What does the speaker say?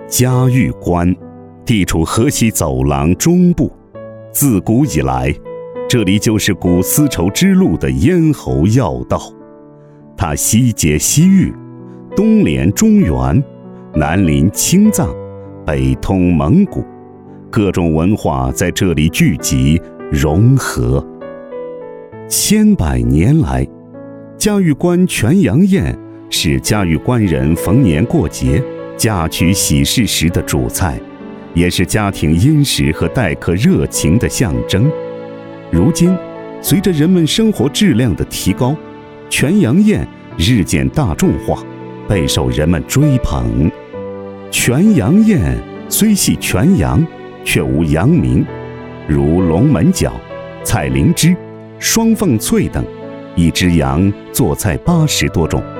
嘉峪关地处河西走廊中部，自古以来，这里就是古丝绸之路的咽喉要道。它西接西域，东连中原，南临青藏，北通蒙古，各种文化在这里聚集融合。千百年来，嘉峪关全羊宴是嘉峪关人逢年过节、嫁娶喜事时的主菜，也是家庭殷实和待客热情的象征。如今，随着人们生活质量的提高，全羊宴日渐大众化，备受人们追捧。全羊宴虽系全羊，却无羊名，如龙门角、彩灵芝、双凤翠等，一只羊做菜80多种。